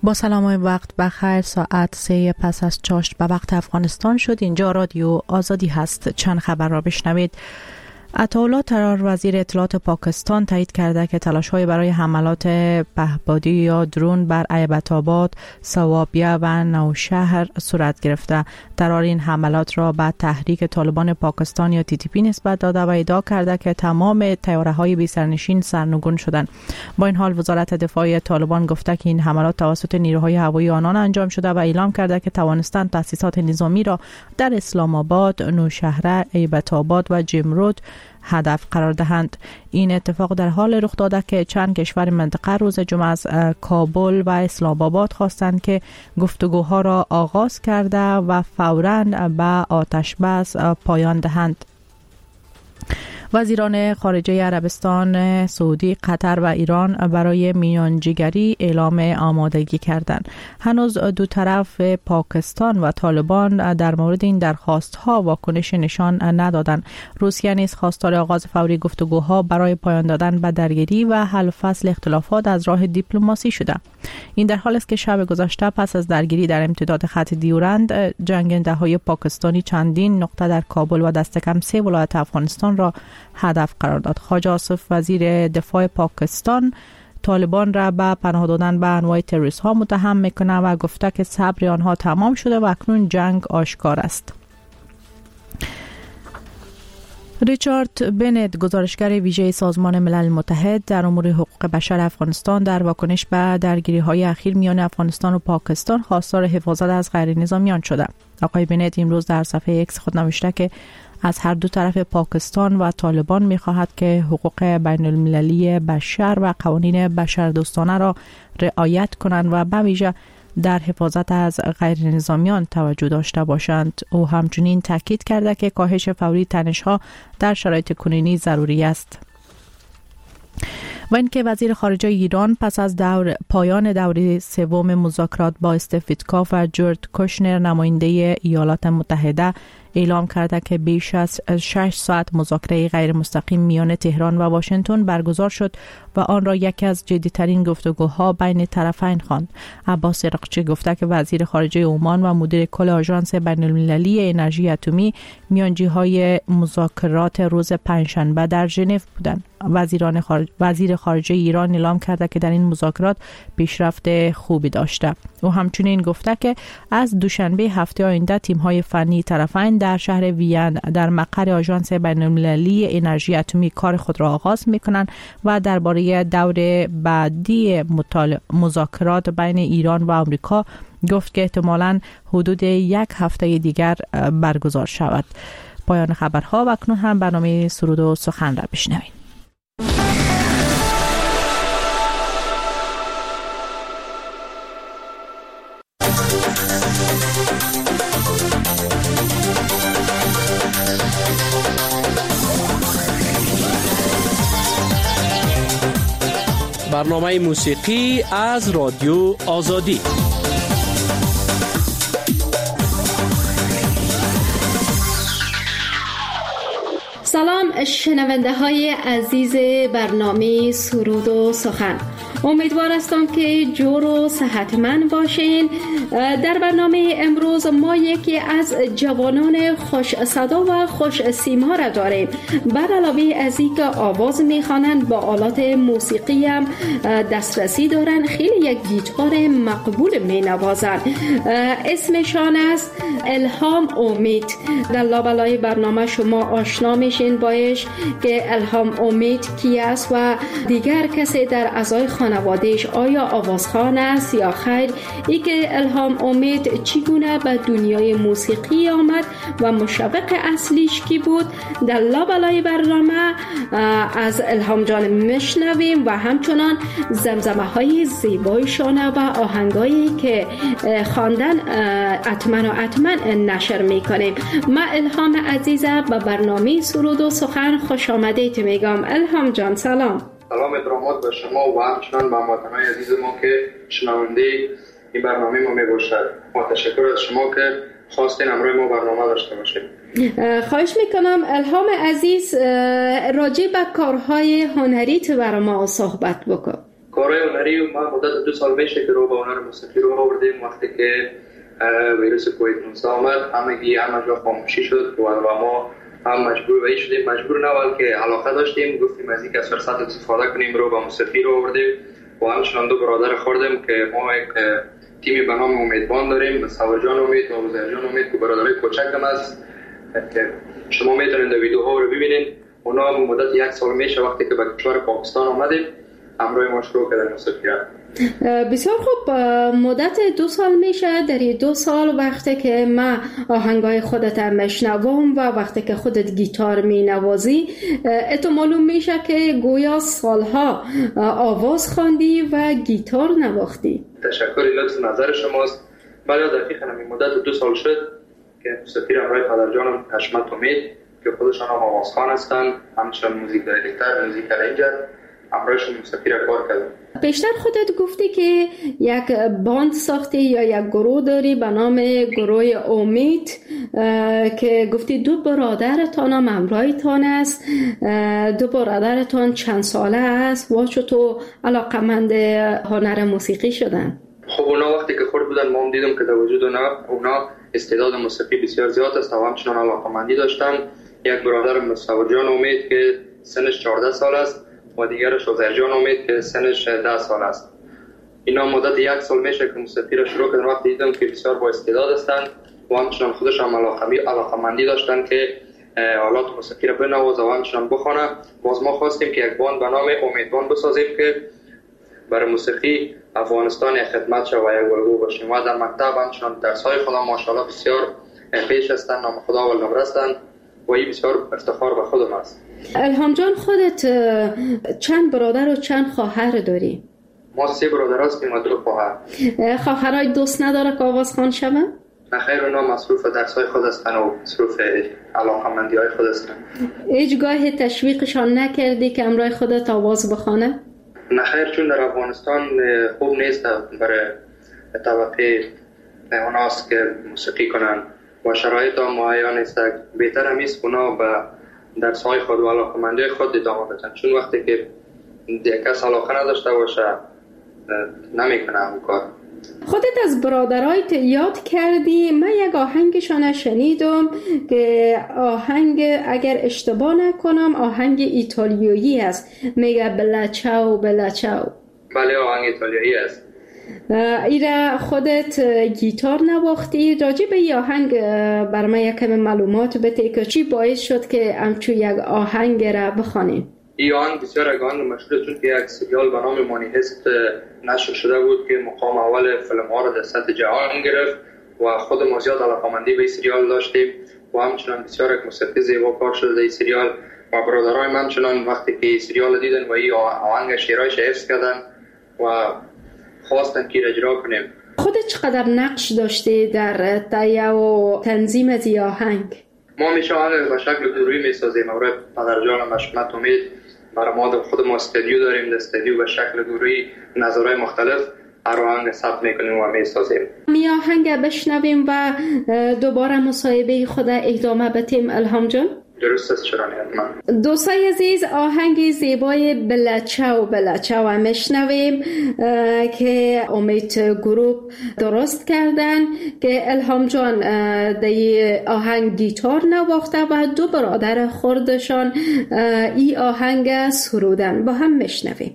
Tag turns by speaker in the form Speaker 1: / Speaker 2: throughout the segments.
Speaker 1: با سلام و وقت بخیر. ساعت 3 پس از چاشت به وقت افغانستان شد. اینجا رادیو آزادی هست. چند خبر را بشنوید. عطاالله طرار وزیر اطلاعات پاکستان تایید کرده که تلاش‌های برای حملات پهپادی یا درون بر ایبت آباد، سوابیه و نوشهر صورت گرفته. طرار این حملات را به تحریک طالبان پاکستان یا TTP نسبت داده و ادعا کرده که تمام طیاره‌های بی سرنشین سرنگون شدند. با این حال وزارت دفاع طالبان گفته که این حملات توسط نیروهای هوایی آنان انجام شده و اعلام کرده که توانستند تأسیسات نظامی را در اسلام آباد، نوشهر، ایبت آباد و جمرود هدف قرار دهند. این اتفاق در حال رخ داده که چند کشور منطقه روز جمعه از کابل و اسلام آباد خواستند که گفتگوها را آغاز کرده و فوراً به آتش بس پایان دهند. وزیران خارجه عربستان سعودی، قطر و ایران برای میانجیگری اعلام آمادگی کردند. هنوز دو طرف پاکستان و طالبان در مورد این درخواست‌ها واکنش نشان ندادند. روسیه نیز خواستار آغاز فوری گفتگوها برای پایان دادن به درگیری و حل فصل اختلافات از راه دیپلماسی شده. این در حالی است که شب گذشته پس از درگیری در امتداد خط دیورند، جنگنده‌های پاکستانی چندین نقطه در کابل و دست کم 3 ولایت افغانستان را هدف قرار داد. خواجه آصف وزیر دفاع پاکستان طالبان را به پناه دادن به انواع تروریست ها متهم میکنه و گفته که صبر آنها تمام شده و اکنون جنگ آشکار است. ریچارد بنت، گزارشگر ویژه سازمان ملل متحد در امور حقوق بشر افغانستان، در واکنش به درگیری‌های اخیر میان افغانستان و پاکستان خواستار حفاظت از غیر نظامیان شده. آقای بنت امروز در صفحه ایکس خود نوشته که از هر دو طرف پاکستان و طالبان می‌خواهد که حقوق بین المللی بشر و قوانین بشردوستانه را رعایت کنند و به ویژه در حفاظت از غیر نظامیان توجه داشته باشند. او همچنین تاکید کرده که کاهش فوری تنش‌ها در شرایط کنونی ضروری است. و اینکه وزیر خارجه ایران پس از پایان دوره سوم مذاکرات با استیو ویتکوف و جورج کوشنر، نماینده ایالات متحده، اعلام کرده که بیش از 6 ساعت مذاکره غیر مستقیم میان تهران و واشنگتن برگزار شد و آن را یکی از جدی‌ترین گفتگوها بین طرفین خواند. عباس رقچی گفته که وزیر خارجه عمان و مدیر کل آژانس بین‌المللی انرژی اتمی میانجی‌های مذاکرات روز پنجشنبه در ژنو بودند. وزیر خارجه ایران اعلام کرده که در این مذاکرات پیشرفت خوبی داشته. او همچنین گفته که از دوشنبه هفته آینده تیم‌های فنی طرفین در شهر وین در مقر آژانس بین‌المللی انرژی اتمی کار خود را آغاز می‌کنند و درباره دور بعدی مذاکرات بین ایران و آمریکا گفت که احتمالاً حدود 1 هفته دیگر برگزار شود. پایان خبرها و اکنون هم برنامه سرود و سخن را بشنوید.
Speaker 2: برنامه موسیقی از رادیو آزادی.
Speaker 3: سلام شنونده های عزیز برنامه سرود و سخن. امیدوار هستم که جور و صحتمند باشین. در برنامه امروز ما یکی از جوانان خوش صدا و خوش سیما را داریم. بر علاوه از اینکه آواز میخوانند، با آلات موسیقی هم دسترسی دارند. خیلی یک گیتار مقبول مینوازند. اسمشان است الهام امید. در لابلای برنامه شما آشنا میشین باش که الهام امید کی است و دیگر کسی در اعضای خانوادهش آیا آوازخوان است یا خیر. ای که الهام امید چگونه به دنیای موسیقی آمد و مشوق اصلیش کی بود، در لابلای برنامه از الهام جان میشنویم و همچنان زمزمه های زیبایشان و آهنگایی که خواندن اتمن نشر میکنیم. ما الهام عزیزم به برنامه سرود و سخن خوش آمدید میگم. الهام جان سلام.
Speaker 4: سلام ادرامات به شما و همچنان به هموطنان عزیز ما که شنونده این برنامه ما میباشد. ما تشکر از شما که خواستین همراه ما برنامه داشته باشید.
Speaker 3: خواهش میکنم الهام عزیز راجع به کارهای هنریت برای ما صحبت بکن.
Speaker 4: کارهای هنری ما مدت 2 سال میشه که رو به هنر موسیقی رو آوردیم. وقتی که ویروس کووید 19 آمد همه جا خاموشی شد و ما هم مجبور شدیم نه که علاقه داشتیم، گفتیم از اینکه از فرصت استفاده کنیم رو به موسیقی رو آوردیم و همچنان 2 برادر خوردیم که ما یک تیمی به نام امیدوان داریم، سوار جان امید و عزیر جان امید که برادرای کوچک هم است که شما میتونید ویدیوها رو ببینید. اونا مدت 1 سال میشه وقتی که به کشور پاکستان آمدیم همراه ما شروع کردن موسیقی را.
Speaker 3: بسیار خوب. مدت 2 سال میشه. در 2 سال وقتی که ما آهنگای خودت میشنوم و وقتی که خودت گیتار مینوازی اتو معلوم میشه که گویا سالها آواز خواندی و گیتار نواختی.
Speaker 4: تشکر، لطف نظر شماست. بله دقیقاً همین مدت 2 سال شد که موسیقی را همراه پدرجانم حشمت امید که خودشان هم آوازخوان هستند، همچنین موزیک دایرکتور، موزیک ارنجر، همراهشون موسیقی را کار کردم.
Speaker 3: بیشتر خودت گفتی که یک باند ساختی یا یک گروه داری به نام گروه امید که گفتی 2 برادرتان هم همراهتان است. 2 برادرتان چند ساله است و چطور علاقمند هنر موسیقی شدن؟
Speaker 4: خب اونا وقتی که خورد بودن ما هم دیدم که در وجود اونا استعداد موسیقی بسیار زیاد است و همچنان علاقمندی داشتن. یک برادر سوار جان امید که سنش 14 سال است و دیگرش عزیر جان امید که سنش 10 سال است. اینا مدت 1 سال میشه که موسیقی را شروع کردن. وقتی دیدم که بسیار با استعداد هستند و همچنان خودش هم علاقمندی داشتن که آلات موسیقی را بنوازه و همچنان بخوانه، باز ما خواستیم که یک باند به نام امیدوان بسازیم که برای موسیقی افغانستان خدمت شد و یک الگو باشیم. و در مکتب همچنان درس‌های خودم ماشاءالله بسیار پیش هستند، نام خدا و نمره هستند و این بسیار افتخار به خودم است.
Speaker 3: الهام جان، خودت چند برادر و چند خواهر داری؟
Speaker 4: ما 3 برادر هستیم و 2 خواهر.
Speaker 3: خواهرای دوست نداره که آوازخوان شوند؟
Speaker 4: نخیر، اونا مصروف درس‌های خود هستند و مصروف علاقه‌مندی‌های خود هستند.
Speaker 3: هیچگاه تشویقشان نکردی که همراه خودت آواز بخوانه؟
Speaker 4: نخیر، چون در افغانستان خوب نیست برای طبقه اوناست که موسیقی کنن و شرایط هم مهیا نیست. بهتر هم است اونا به درس‌های خود و علاقه‌مندی خود ادامه بدن، چون وقتی که کس علاقه نداشته باشه نمیکنه اون کار.
Speaker 3: خودت از برادرایت یاد کردی. من یک آهنگشان شنیدم که آهنگ اگر اشتباه نکنم آهنگ ایتالیایی است، میگه بلا چاو بلا چاو.
Speaker 4: بله آهنگ ایتالیایی است.
Speaker 3: ایره خودت گیتار نواختی. راجع به این آهنگ بر من یک کم معلومات بده که چی باعث شد که همچون یک آهنگ را بخوانیم؟
Speaker 4: این آهنگ بسیار یک آهنگ مشهور، چون که یک سریال به نام مانی هست نشر شده بود که مقام اول فیلم ها را در سطح جهان گرفت و خود ما زیاد علاقه‌مندی به این سریال داشتیم و همچنان بسیار یک موسیقی زیبا کار شده در این سریال و برادرای من همچنان وقتی که این سریال دیدن و این آهنگ شعرهایش حفظ کردن و خواستن که اجرا کنیم.
Speaker 3: خودت چقدر نقش داشتی در تهیه و تنظیم از این آهنگ؟
Speaker 4: ما میشه آهنگ به شکل گروهی میسازیم. برای پدرجانم حشمت امید برای ما خود ما استودیو داریم، در استودیو به شکل گروهی نظرهای مختلف هر آهنگ ثبت میکنیم و میسازیم.
Speaker 3: می آهنگ بشنویم و دوباره مصاحبه خود ادامه بدیم. الهام جان
Speaker 4: درست است، چرا نه؟
Speaker 3: دوستای عزیز، آهنگ زیبای بلچاو بلچاو میشنویم که امید گروپ درست کردن که الهام جان در آهنگ گیتار نواخته و 2 برادر خردشان این آهنگ سرودن. با هم میشنویم.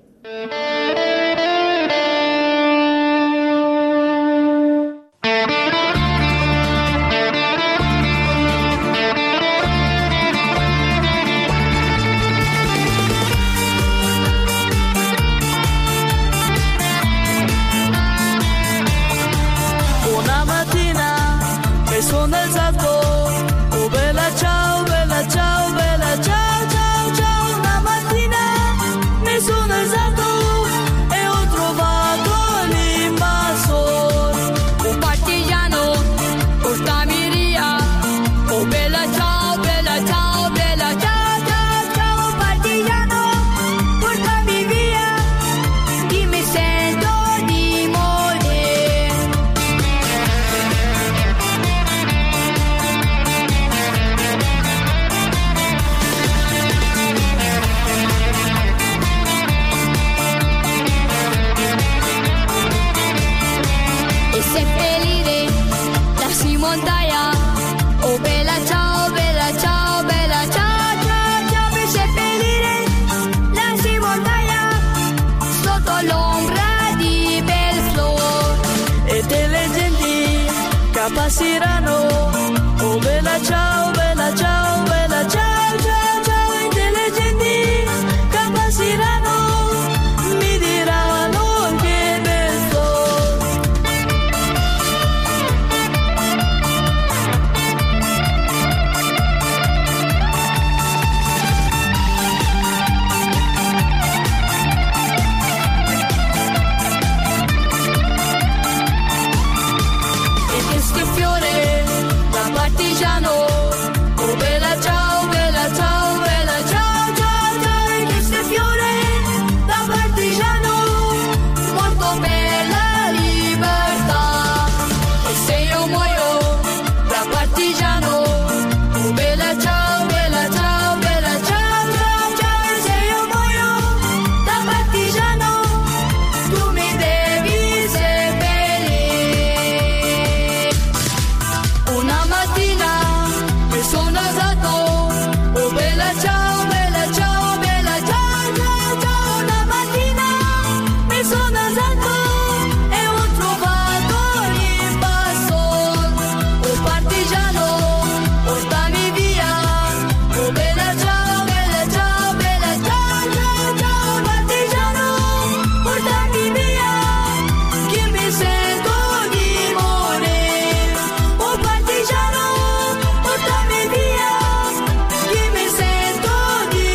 Speaker 5: Ciao, bella ciao, ciao, ciao, una mattina mi sono alzato Capacirano, oh bella ciao, bella ciao, bella ciao, ciao, ciao, intelligenti, Capacirano, mi diranno che ne so. E questo fiore da partigiano, oh bella ciao, bella ciao, bella ciao, ciao, ciao, e questo fiore da partigiano, morto per la libertà. E se io muoio da partigiano, oh bella ciao, bella ciao, bella ciao, ciao, ciao, e se io muoio da partigiano, tu mi devi seppellire. Una mattina mi sono alzato, oh bella ciao, bella ciao, bella ciao, ciao, ciao. Una mattina mi sono alzato e ho trovato l'impasto. Oh partigiano, portami via, oh bella ciao, bella ciao, bella ciao, ciao, ciao. Partigiano, portami via, che mi sento di morire. Oh partigiano, portami via, che mi sento di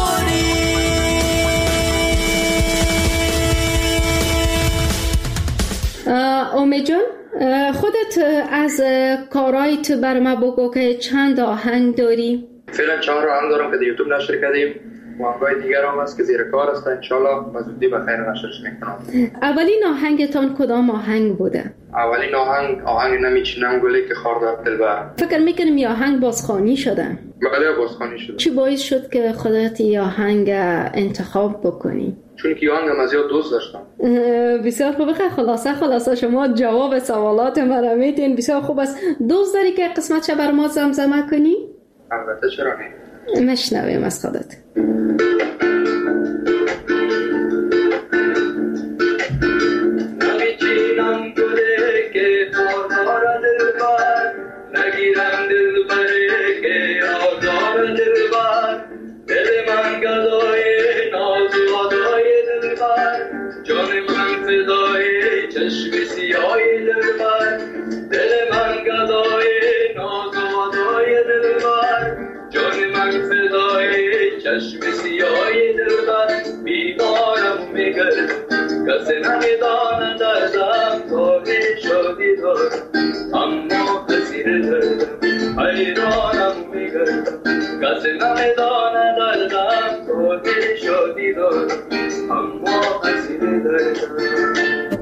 Speaker 5: morire.
Speaker 3: امید جان، خودت از کارایت بر ما بگو که چند آهنگ داری؟
Speaker 4: فعلا 4 آهنگ دارم که در یوتیوب نشر کردیم و آهنگای دیگر هم هست که زیر کار هست، انشالله به زودی به خیر نشرش میکنم.
Speaker 3: اولین آهنگتان کدام آهنگ بوده؟
Speaker 4: اولین آهنگ نمیچینم گله که خاردار دلبر.
Speaker 3: فکر میکنم این آهنگ بازخوانی شده.
Speaker 4: بله بازخوانی شده.
Speaker 3: چی باعث شد که خودت این آهنگ انتخاب بکنی؟
Speaker 4: چون که آهنگ از زیاد دوست داشتم.
Speaker 3: بسیار خوبه. خلاصه شما جواب سوالات مرا میدین. بسیار خوب است. دوست داری که قسمتش بر ما زمزمه کنی؟
Speaker 4: البته چرا نه.
Speaker 3: مشنویم از خودت.
Speaker 4: نمیچینم گله که خاردار دلبر، نگیرم دلبره که آزار دلبر، دل من گدای ناز و آدای دلبر، جان من فدای چشم سیاه دلبر، دل من گدای ناز و آدای دلبر، جان من فدای چشم سیاه دلبر، بیمارم میگرد کسی نمیدانه دردم تاهی شدی دارم، اما اسیر دردم حیرانم میگردم، کسی نمیدانه دردم تاهی شدی دارم، اما اسیر دردم.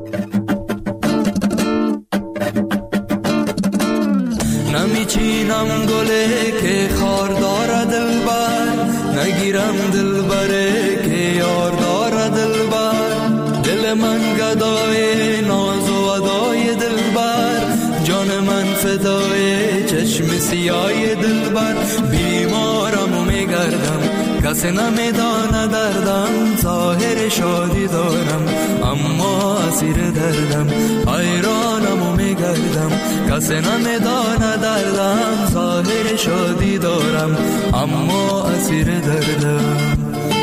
Speaker 5: نمیچینم گله که خار دارد دلبر، نگیرم دلبره که یار دارد دلبر، دل من گدای ناز و ادای دلبر، جان من فدای چشم سیاه دلبر، بیمارم و میگردم کسی نمیدانه دردم، ظاهر شادی دارم اما اسیر دردم، حیرانم و میگردم کسی نمیدانه دردم، ظاهر شادی دارم اما اسیر دردم.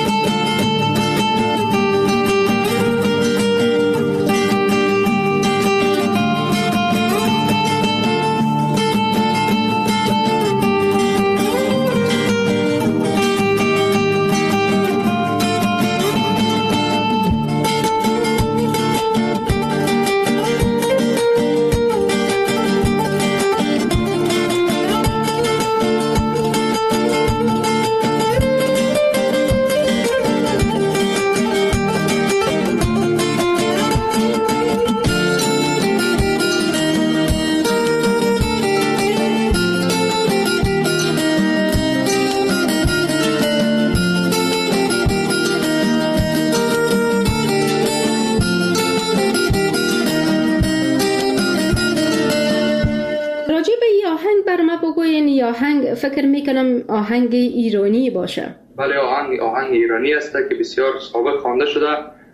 Speaker 3: آهنگ فکر میکنم آهنگ ایرانی باشه.
Speaker 4: بله آهنگ ایرانی است که بسیار سابق خوانده شده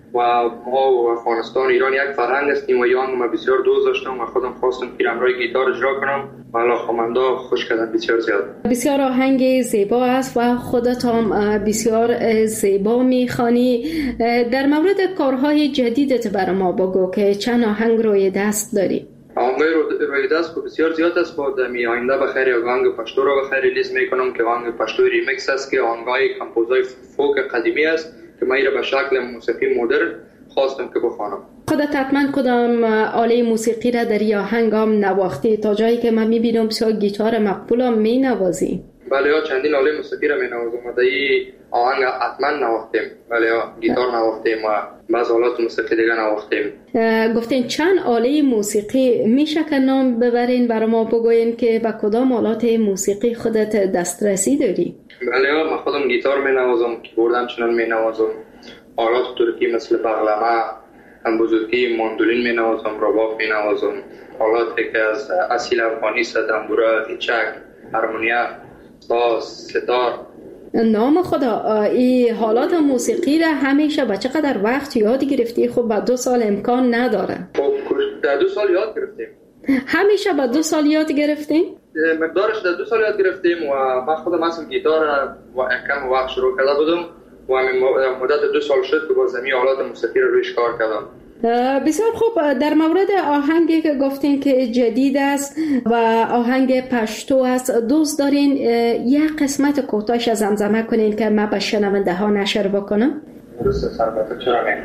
Speaker 4: و ما و افغانستان ایران یک فرهنگ هستیم و ایران ما بسیار دوست داشتم و خودم خواستم که امروی گیتار اجرا کنم و علاقه‌مندا خوش کردن بسیار زیاد.
Speaker 3: بسیار آهنگ زیبا است و خودت هم بسیار زیبا میخوانی. در مورد کارهای جدیدت برای ما بگو که چند آهنگ روی دست داری؟
Speaker 4: آهنگ روی دست بسیار زیاد است. با دمی آینده بخیر یک آهنگ پشتو رو بخیر ریلیز میکنم که آهنگ پشتو ریمیکس است که آهنگای کمپوزای فوک قدیمی است که من را به شکل موسیقی مدرن خواستم که بخوانم.
Speaker 3: خودت حتما کدام آله موسیقی را در آهنگ هم نواختی؟ تا جایی که من میبینم بسیار گیتار مقبول هم مینوازی.
Speaker 4: بله ها، چندین آله موسیقی را مینوازم و در این آهنگ حتما نواختیم. بله ها، گیتار نواختیم و بعض آلات موسیقی دیگه نواختیم.
Speaker 3: گفتین چند آله موسیقی میشه که نام ببرین برای ما بگوین که به کدام آلات موسیقی خودت دسترسی داری؟
Speaker 4: بله ها، من خودم گیتار مینوازم، کیبورد همچنان مینوازم، آلات ترکی مثل بغلمه، هم بزرگی ماندولین مینوازم، رباب مینوازم، آلاتی که از اصیل افغانی است، دنبوره، قیچک، هارمونیا، ساز، ستار.
Speaker 3: نام خدا، این حالات موسیقی را همیشه به چقدر وقت یاد گرفتی؟ خب با 2 سال امکان نداره.
Speaker 4: خب در 2 سال یاد گرفتیم.
Speaker 3: همیشه با 2 سال یاد گرفتیم؟
Speaker 4: مقدارش در 2 سال یاد گرفتیم و من خودم اصلا گیتار و کم وقت شروع کرده بودم و مدت 2 سال شد که با زمین آلات موسیقی رو رویش کار کردم.
Speaker 3: بسیار خوب. در مورد آهنگی که گفتین که جدید است و آهنگ پشتو است، دوست دارین یک قسمت کوتاهش زمزمه کنین که من به شنونده ها نشر بکنم؟
Speaker 4: درسته سربته، چرا نه؟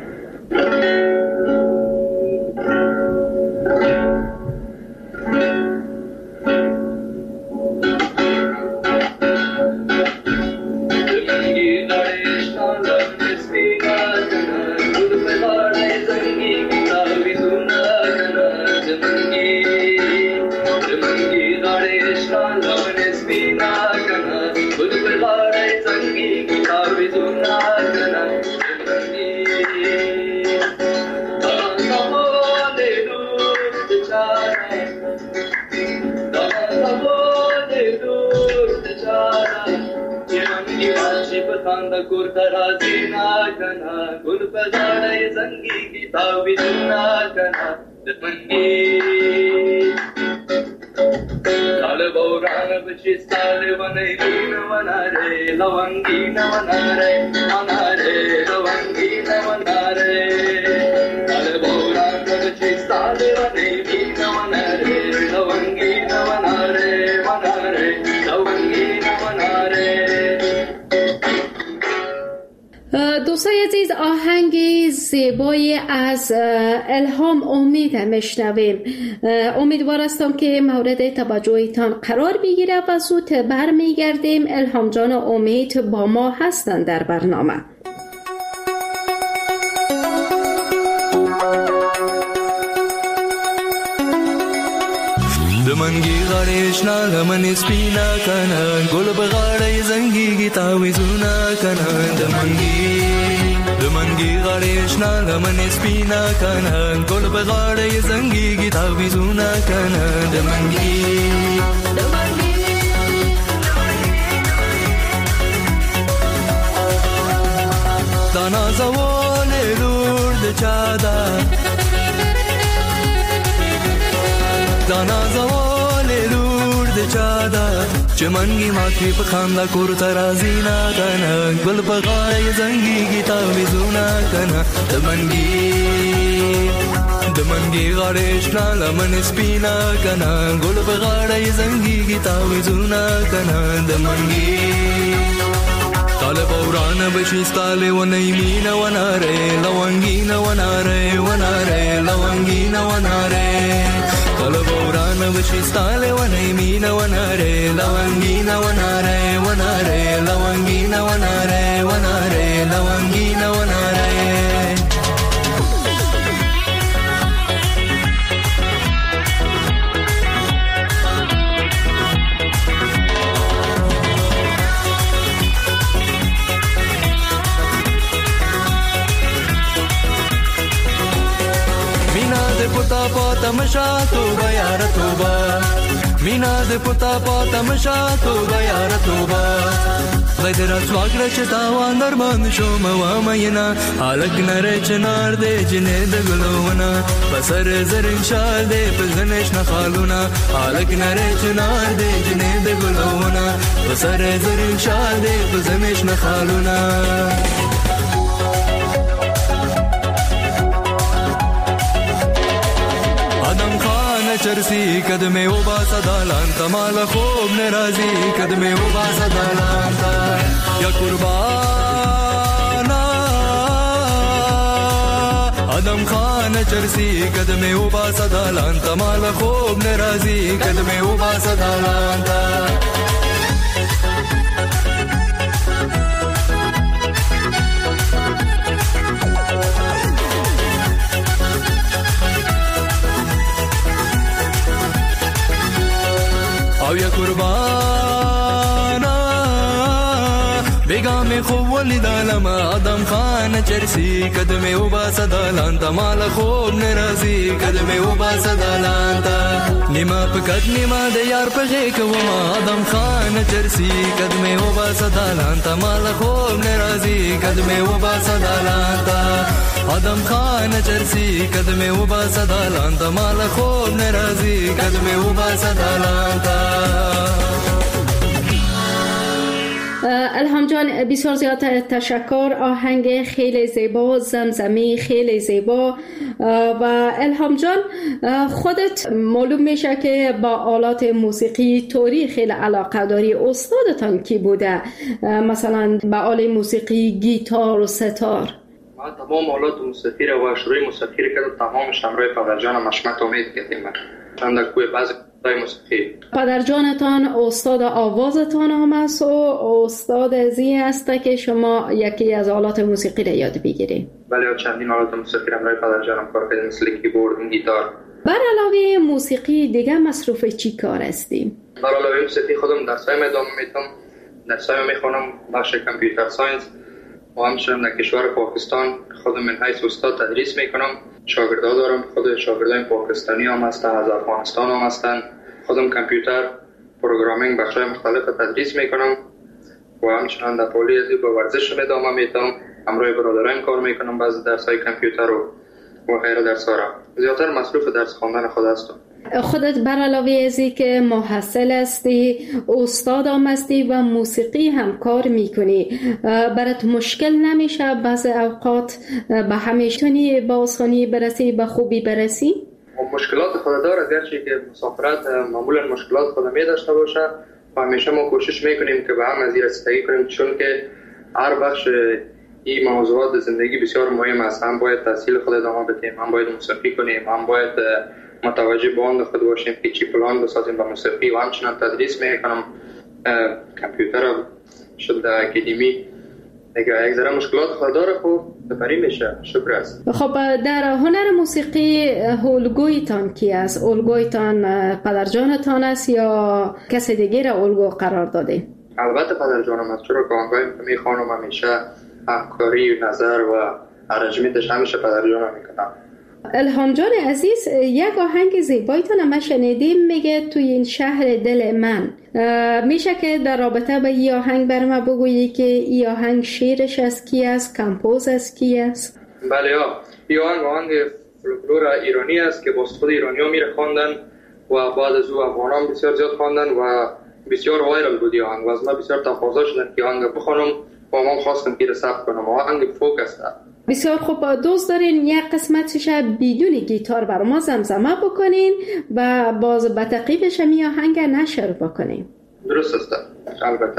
Speaker 3: دوستای عزیز، آهنگ زیبایی از الهام امید میشنویم. امیدوار هستم که مورد توجهتان قرار بگیره و زود برمیگردیم. الهام جان و امید با ما هستند در برنامه.
Speaker 6: دمنگی غاریش نالمن سپینا کنا گل بغاړی زنګیږي تاویزونه کنا دمنگی غاریش نالمن سپینا کنا گل بغاړی زنګیږي تاویزونه کنا دمنگی دانا زوال لور د چادا دانا زوال لور د چادا چمنګي ماکي په خاندا کور ترازی نا کنا گل بغاړی زنګیږي تاویزونه کنا دمنګي غاړې شنا لمن سپینا کنا گل بغاړی زنګیږي تاویزونه کنا دمنګي طالب اوران بشي ستاله ونی مینا وناره لونګینا وناره لونګینا وناره طالب اوران بشي ستاله ونی مینا وناره لونګینا وناره لونګینا وناره لونګینا وناره पुता तमशा तो यार तोबा मीना दे पुता तमशा तो यार तोबा غدر اخلاق را چه تاوان در بند شما و مینا حالک نره چنار ده جنه ده گلونا بسر زرین شال ده پزنش نخالونا حالک نره چنار ده جنه ده گلونا بسر زرین شال ده پزنش نخالونا چرسی کدمه و با صدالان تمال خوب نرازی کدمه و با صدالان تا یا قربانا آدم خان چرسی کدمه و با صدالان تمال خوب نرازی کدمه و با صدالان تا او یا قربانا بیگام خوب ولی دالم آدم خان چرسی کدمه و با صدالان تا مال خوب نرازی کدمه و با صدالان تا نیما پکت نیما دیار پغیک وما آدم خان چرسی کدمه و با صدالان تا مال خوب نرازی کدمه و با صدالان تا آدم خان چرسی کدمه و با صدالان تا مال خوب نرازی کدمه و با صدالان تا
Speaker 3: الهام جان بسیار زیاد تشکر. آهنگ خیلی زیبا، زمزمی خیلی زیبا. و الهام جان خودت معلوم میشه که با آلات موسیقی طوری خیلی علاقه داری. استادتان کی بوده؟ مثلا به آله موسیقی گیتار و ستار.
Speaker 4: من تمام آلات موسیقی رو و شروع موسیقی رو که تمامش همراه پدرجانم مشمت امید کردیم. چند کوی بعضی موسیقی.
Speaker 3: پدرجانتان استاد آوازتان هم است و استاد ازی است که شما یکی از آلات موسیقی را یاد بگیرید.
Speaker 4: بله، چندین آلات موسیقی را برای پدرجانم کار کردیم، مثل کیبورد، گیتار.
Speaker 3: بر علاوه موسیقی دیگه مصروف چی کار هستیم؟
Speaker 4: بر علاوه موسیقی خودم درس‌های ادامه میدم. درس‌های میخونم بخش کامپیوتر ساینس و همچنین در کشور پاکستان خودم من حیث استاد تدریس میکنم. شاگردا دارم، خود شاگردان پاکستانی هم هستن، از افغانستان هم هستن. خودم کامپیوتر پروگرامینگ بخشای مختلف تدریس میکنم و همچنین در پولی با ورزش ادامه میدم. همراه برادران کار میکنم، بعضی درس‌های کامپیوتر و غیره درس‌ها را. زیادتر مصروف درس خواندن خود هستم.
Speaker 3: خودت بر علاوه ازی که محصل هستی، استاد هم هستی و موسیقی هم کار میکنی، برات مشکل نمیشه بعض اوقات به همیشتونی با آسانی برسی، به خوبی برسی؟
Speaker 4: مشکلات خود داره، گرچه که مسافرت معمولا مشکلات خود می داشته باشه و همیشه ما کوشش میکنیم که به هم از این رسیدگی کنیم، چون که هر بخش این موضوعات زندگی بسیار مهم است. هم باید تحصیل خود ادامه بدیم، هم باید موسیقی کنیم، هم باید متوجه به آن خود باشیم که چی پلان بسازیم به موسیقی و همچنین تدریس میکنم کامپیوتر شد در اکادمی. یک ذره مشکلات خود داره، خوب بپری میشه. شکر است.
Speaker 3: خب در هنر موسیقی الگویتان کی است؟ الگویتان پدرجانتان است یا کسی دیگه را الگو قرار داده؟
Speaker 4: البته پدرجانم است، چرا که آنگاه میخوانم همیشه همکاری نظر و ارنجمنتش همیشه پدرجانم میکنم.
Speaker 3: الهام جان عزیز، یک آهنگ زیبایتان ما شنیدیم میگه توی این شهر دل من. میشه که در رابطه با این آهنگ بر ما بگویی که این آهنگ شعرش از کی است، کمپوز از کی است؟
Speaker 4: بله ها، این آهنگ فولکلور ایرانی است که باز خود ایرانی ها میره خواندن و بعد از او افغانان بسیار زیاد خواندن و بسیار وایرال بود آهنگ و از ما بسیار تقاضا شدن که آهنگ بخوانم و ما خواستم که ثبت کنم. آهنگ فوک است.
Speaker 3: بسیار خوب. دوست دارین یک قسمتش بدون گیتار بر ما زمزمه بکنین و باز به تعقیبش می آهنگ نشر بکنین.
Speaker 4: درست است. البته.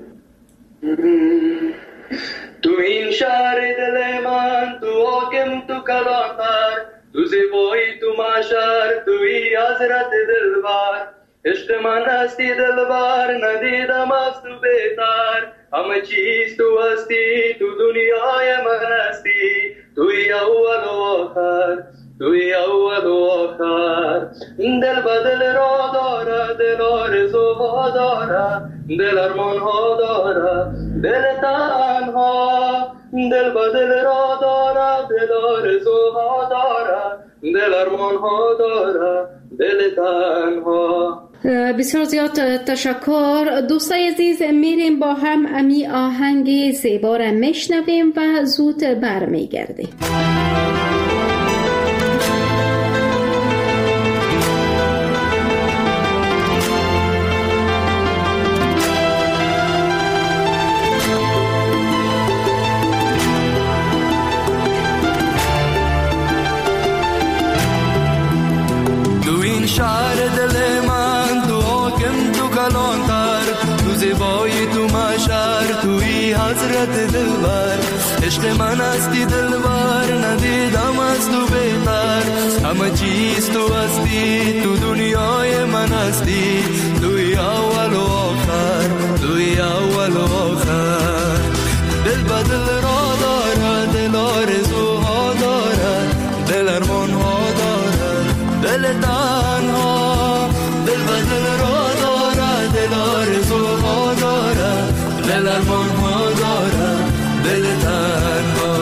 Speaker 4: تو این شهر دل من، تو حاکم، تو کلانتر، تو زیبایی، تو معشر، توی حضرت دلبر. عشق من هستی دلبر، ندیدم از تو بهتر. همه چیز تو هستی، تو دنیای من هستی. توی اول و آخر، توی اول و آخر. دل به دل را داره، دل آرزوها داره، دل ارمانها داره، دل تنها. دل به دل را داره، دل آرزوها داره، دل ارمانها داره، دل تنها.
Speaker 3: بسیار زیاد تشکر. دوستای عزیز، میریم با هم امی آهنگ زیبا را میشنویم و زود برمیگردیم.
Speaker 6: شعر دل من تو حاکم تو کلانتر، تو زیبایی تو مشهر، توی حضرت دلبر. عشق من هستی دلبر، ندیدم از تو بهتر. همه چیز تو هستی، تو دنیای من هستی. توی اول و آخر، توی اول و آخر. دل با دل را داره، دل آرزوها داره، دل ارمانها داره، دل تنها. دل با دل را داره، دل آرزوها داره، دل ارمانها داره، دل تنها.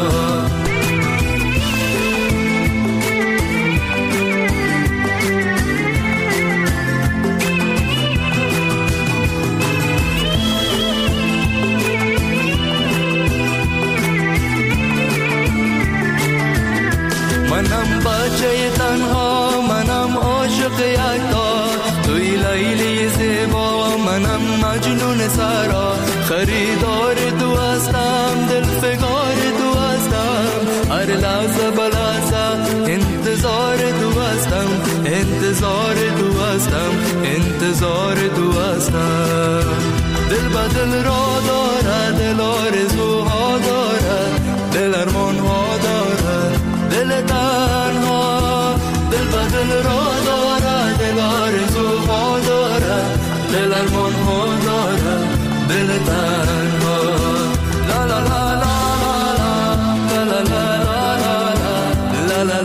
Speaker 6: منم بچه تنها، منم عاشق یکتا. توی لیلی زیبا، منم مجنون سرا. خریدار تو هستم، دل فگار تو هستم. هر لحظه بلحظه انتظار تو هستم، انتظار تو هستم، انتظار تو هستم. دل با دل را داره، دل آرزوها داره، دل ارمانها داره، دل تنها. دل با دل را داره، دل آرزوها داره، دل ارمانها داره، دل تنها. لا لا لا لا لا لا لا لا لا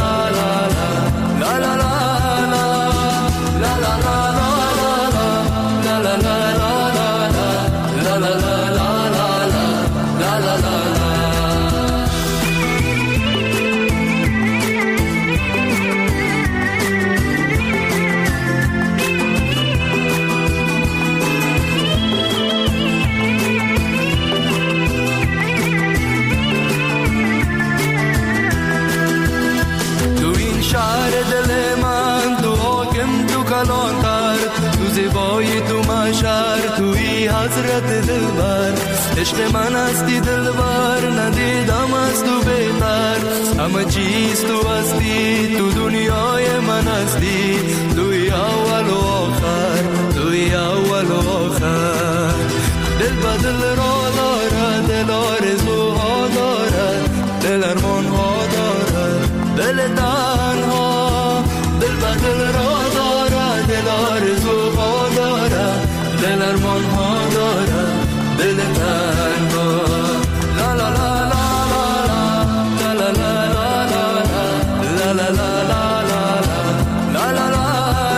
Speaker 6: لا لا لا. حضرت دلبر، عشق من هستی دلبر، ندیدم از تو بهتر. همه چیز تو هستی، تو دنیای من هستی. توی اول و آخر، توی اول و آخر. دل با دل را داره، دل آرزوها داره، دل ارمانها داره، دل تنها. دل با دل را داره، دل آرزوها داره، دل ارمانها داره، دل تنها. لا لا لا لا لا لا لا لا لا لا لا لا.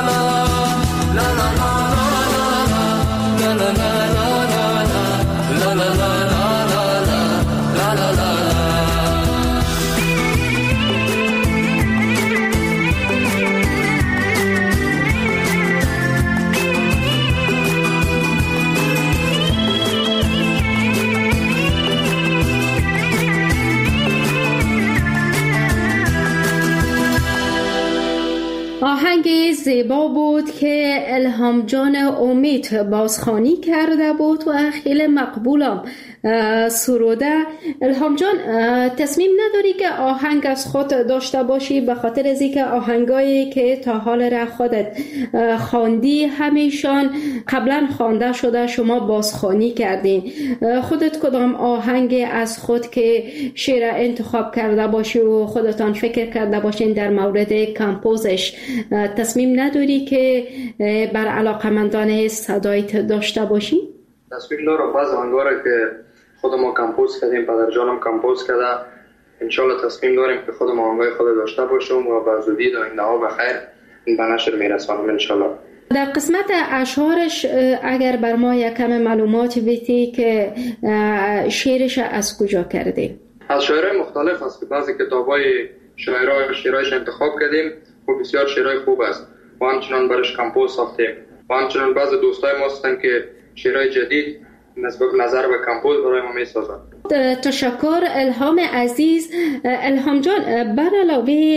Speaker 3: آهنگ زیبا بود که الهام جان امید بازخوانی کرده بود و خیلی مقبولم سروده. الهام جان، تصمیم نداری که آهنگ از خود داشته باشی؟ به خاطر از اینکه آهنگایی که تا حال را خودت خواندی همیشان قبلا خوانده شده، شما بازخوانی کردین. خودت کدام آهنگ از خود که شعر انتخاب کرده باشی و خودتان فکر کرده باشین در مورد کمپوزش، تصمیم نداری که بر علاقمندان صدایت داشته باشی؟
Speaker 4: تصمیم دارم. بعض آهنگا که خود ما کمپوز کردیم، پدر جانم کمپوز کرده، انشالله تصمیم داریم که خود ما آهنگای خود داشته باشیم و به زودی در آینده ها بخیر به نشر میرسانم انشالله.
Speaker 3: در قسمت اشعارش اگر بر ما یک کم معلومات بیتی که شعرش از کجا کردی؟
Speaker 4: از شاعرای مختلف است که بعضی کتابای شعرایش انتخاب کردیم و بسیار شعرهای خوب است. و همچنان برش کمپوز ساختیم و همچنان بعض دوستای ما هستن که شعرهای جدید نظر به کمپوز برای ما میسازن.
Speaker 3: تشکر الهام عزیز. الهام جان، بر علاوه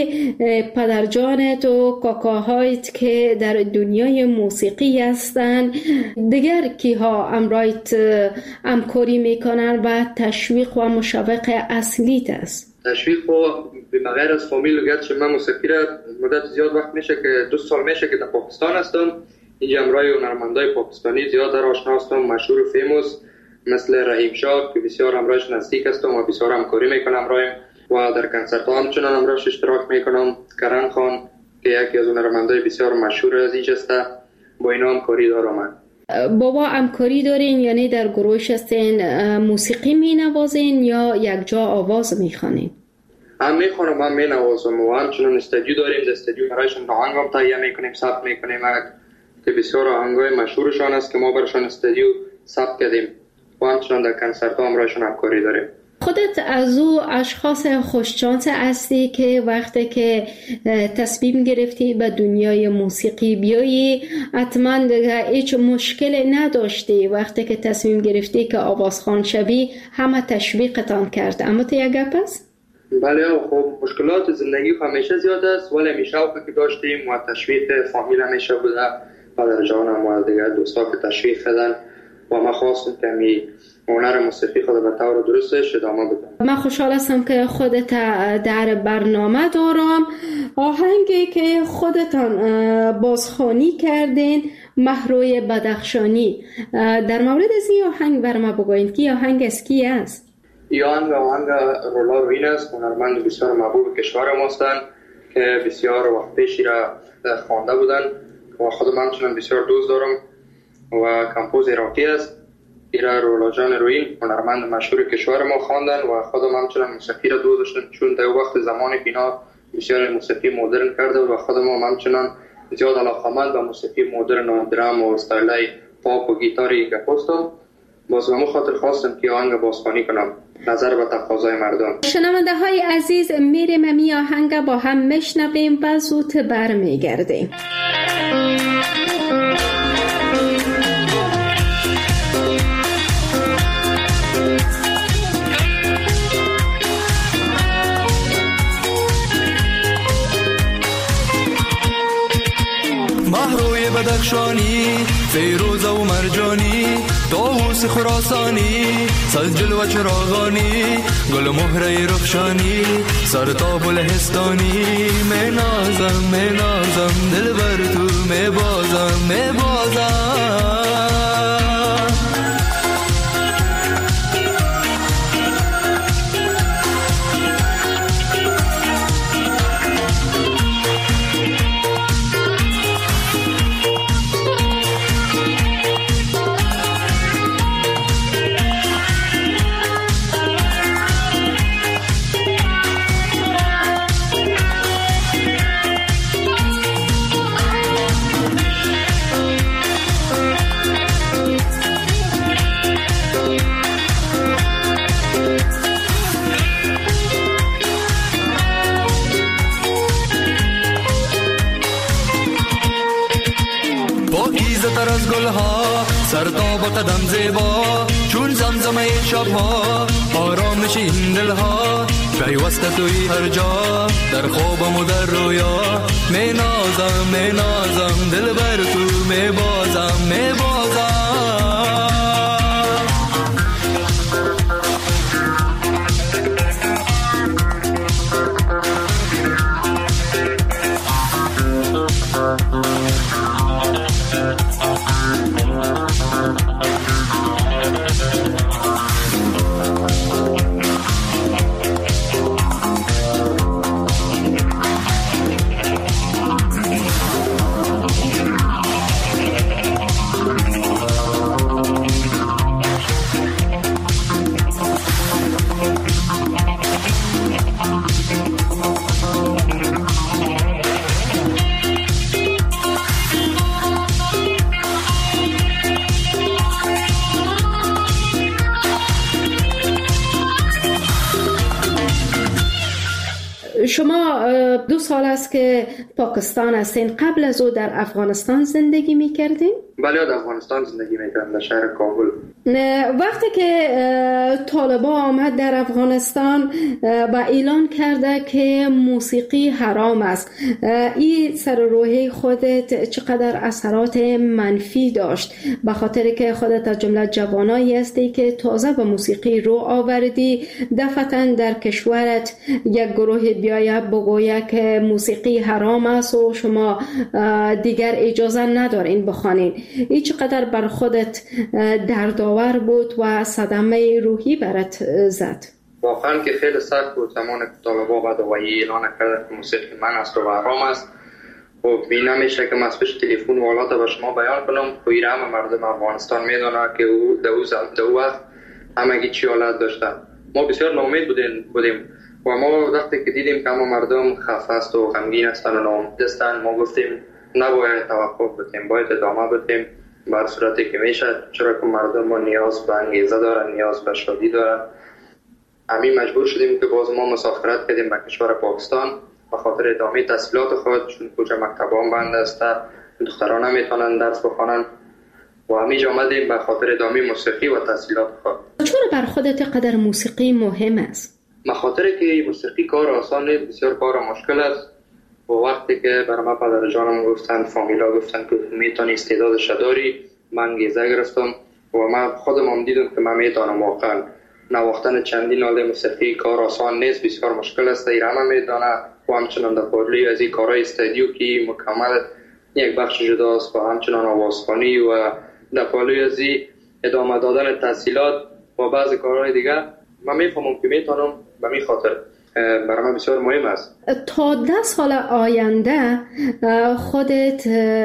Speaker 3: پدرجانت و کاکاهایت که در دنیای موسیقی هستن، دیگر کیها امرایت همکاری میکنن و تشویق و مشوق اصلیت است؟
Speaker 4: تشویق و بغیر از فامیل گرچه من موسیقی را مدت زیاد وقت میشه که 2 سال میشه که در پاکستان هستم. اینجا امرای هنرمندای پاکستانی زیاد در آشنا هستم، مشهور و فیموس مثل رحیم شاه که بسیار امرایش نزدیک هستم و بسیار همکاری میکنم امرایم و در کنسرت ها همچنان امرایش اشتراک میکنم. کرن خان که یکی از هنرمندای بسیار مشهور از اینجا است، با اینا همکاری دارم.
Speaker 3: بابا همکاری دارین یعنی در گروهش هستین موسیقی مینوازین یا یک جا آواز میخوانین؟
Speaker 4: هم میخوانم هم مینوازم و همچنان استودیو داریم. در استودیو برایشون آهنگ هم تهیه میکنیم، ثبت میکنیم که بسیار آهنگای مشهورشان است که ما برایشون استودیو ثبت کردیم و همچنان در کنسرت ها برایشون همکاری داریم. خودت
Speaker 3: از او اشخاص خوششانس هستی که وقتی که تصمیم گرفتی به دنیای موسیقی بیایی حتما هیچ مشکل نداشتی؟ وقتی که تصمیم گرفتی که آوازخوان شوی همه تشویقتان کرد، اما تو یک گپ است؟
Speaker 4: بله خب مشکلات زندگی همیشه زیاد است ولی همیشه شوقی که داشتیم و تشویق فامیل همیشه بوده، پدرجانم و دیگر دوستا که تشویق کردن و ما خواستم که می هنر موسیقی خود به طور درستش ادامه بدم.
Speaker 3: من خوشحال هستم که خودت در برنامه دارم. آهنگی که خودتان بازخوانی کردین مهروی بدخشانی، در مورد از این آهنگ بر ما بگوین که آهنگ از کی است؟
Speaker 4: این آهنگ رولا روین است، هنرمند بسیار محبوب کشور ما هستند که بسیار وقت پیشی را خوانده بودن و خودم همچنان بسیار دوست دارم و کمپوز عراقی است. ایرا رولا جان روین هنرمند مشهور کشور ما خواندن و خودم همچنان موسیقی را دوست داشتم چون در وقت زمانی که اینا بسیار موسیقی مدرن کرده و خودم همچنان زیاد علاقه‌مند به موسیقی مدرن و درام و استایلای پاپ و گیتاری که هستم. باز به خاطر خواستم که آهنگ بازخوانی کنم نظر به تقاضای مردم.
Speaker 3: شنونده های عزیز، میریم می آهنگ با هم میشنویم و زود برمیگردیم.
Speaker 6: مهروی بدخشانی، فیروزه و مرجانی، طاووس خراسانی، سجل و چراغانی، گل مهره رخشانی، سرتاب و لهستانی. می نازم دل بر تو می بازم تر از گلها، سرتاب قدم زیبا، چون زمزمه شبها، آرامش این دلها، پیوسته توی هر جا، در خوابم و در رویا. می نازم دل بر تو می بازم.
Speaker 3: شما 2 سال است که پاکستان هستین. قبل از او در افغانستان زندگی میکردین؟
Speaker 4: بله، در افغانستان زندگی میکردم، در شهر کابل.
Speaker 3: وقتی که طالبان آمد در افغانستان و اعلان کرده که موسیقی حرام است، این سر روحی خودت چقدر اثرات منفی داشت؟ به خاطر که خودت از جمله جوانایی هستی که تازه به موسیقی رو آوردی، دفعتاً در کشورت یک گروه بیایه بگویه که موسیقی حرام است و شما دیگر اجازه ندارین بخوانین. این چقدر بر خودت دردآور بود و صدمه روحی برات زد؟
Speaker 4: واقعا که خیلی سخت بود زمان که طالبان بعد اعلان کرده که موسیقی من است و حرام است. خب این نمیشه که من اسمش تلفن والا به شما بیان کنم. خیلی همه مردم افغانستان میدونه که در او وقت همگی چی حالت داشتن. ما بسیار ناامید بودیم و ما وقتی که دیدیم که همه مردم خفه است و غمگین هستن و ناامید هستن، ما گفتیم نباید توقف بدیم، باید ادامه بدیم بر صورتی که میشه، چرا که مردم ما نیاز به انگیزه دارن، نیاز به شادی دارن. همین مجبور شدیم که باز ما مسافرت کردیم به کشور پاکستان به خاطر ادامه تحصیلات خود، چون کجا مکتبان بند است، دختران نمیتونن درس بخوانن و همینجا آمدیم به خاطر ادامه موسیقی و تحصیلات خود.
Speaker 3: چرا بر خودت قدر موسیقی مهم است؟
Speaker 4: به خاطر که موسیقی کار آسان نیست، بسیار کار مشکل است. و وقتی که برای من پدر جانم گفتن، فامیلا گفتن که میتونی استعدادش داری، من انگیزه گرفتم و من خودم هم دیدم که من میتونم. واقعا نواختن چندین ناله موسیقی کار آسان نیست، بسیار مشکل است. ایران هم میدونه و همچنان در پارلی از این کارهای استودیو که مکمل یک بخش جداست و همچنان آوازخوانی و در پارلی از این ادامه دادن تحصیلات و بعضی کارهای دیگه من میفهمم که میتونم. به می خاطر برای من بسیار مهم است.
Speaker 3: تا 10 سال آینده خودت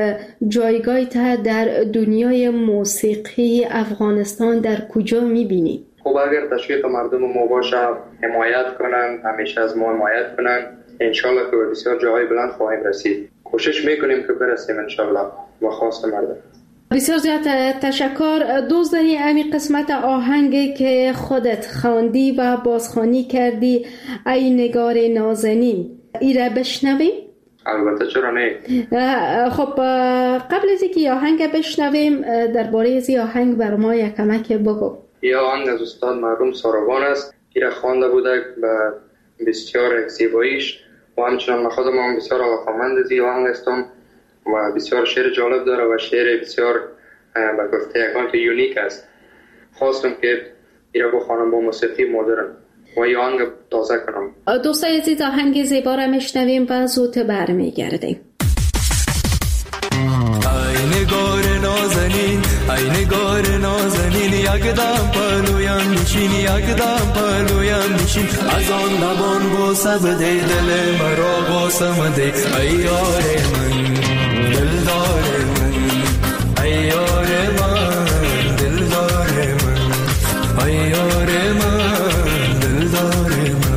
Speaker 3: جایگاهت در دنیای موسیقی افغانستان در کجا میبینی؟
Speaker 4: خب اگر تشویق مردم ما باشه، حمایت کنن، همیشه از ما حمایت کنن، انشالله که بسیار جاهای بلند خواهیم رسید. کوشش میکنیم که برسیم انشالله و خواست مردم.
Speaker 3: بسیار زیاد تشکر. دوزدنی امی قسمت آهنگی که خودت خواندی و بازخوانی کردی، ای نگار نازنین، ایره بشنویم؟
Speaker 4: البته چرا نه.
Speaker 3: خب قبل از اینکه آهنگ بشنویم درباره از آهنگ بر ما یک کمک بگو.
Speaker 4: این آهنگ از استاد مرحوم ساروان است. ایره خوانده بوده به بسیار زیباییش و همچنان خودم هم بسیار علاقه‌مند از این آهنگ هستم و بسیار شعر جالب داره و شعر بسیار به گفته یکان که یونیک است. خواستم که ایره بخوانم با موسیقی مدرن و این آهنگ تازه کنم.
Speaker 3: دوستای عزیز، آهنگ زیبا را میشنویم و زود برمیگردیم.
Speaker 6: ای نگار نازنین، ای نگار نازنین، یک دم پلویم میشین، یک دم پلویم میشین، از آن لبان بوسه بده، دل مرا بوسه بده، ای یار من، دلدار من، ای یار من، دلدار من، ای یار من، دلدار من.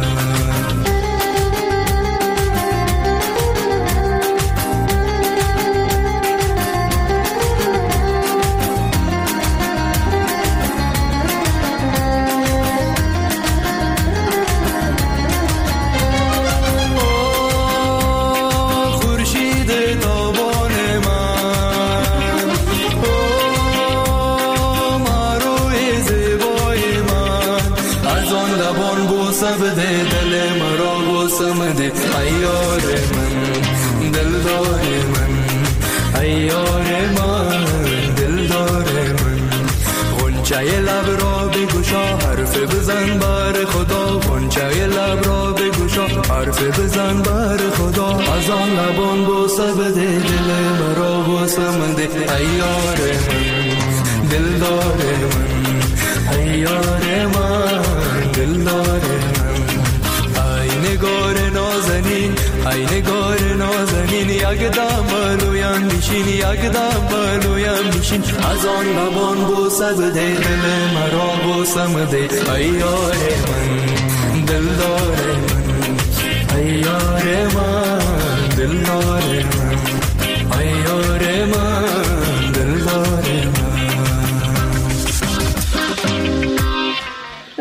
Speaker 6: غنچه لب را بگوشا، حرف بزن بر خدا، غنچه لب را بگوشا، حرف بزن بر خدا، از آن لبان بوسه بده، دل مرا بوسه بده، ای یار من، دلدار من، ای یار من، دلدار من. ای نگار نازنین، ای نگار نازنین، یک دم بلویم میشین، یک دم بلویم میشین، از آن لبان بوسه بده، دل مرا بوسه بده، ای یار من، دلدار من، ای یار من، دلدار من، ای یار من، دلدار من.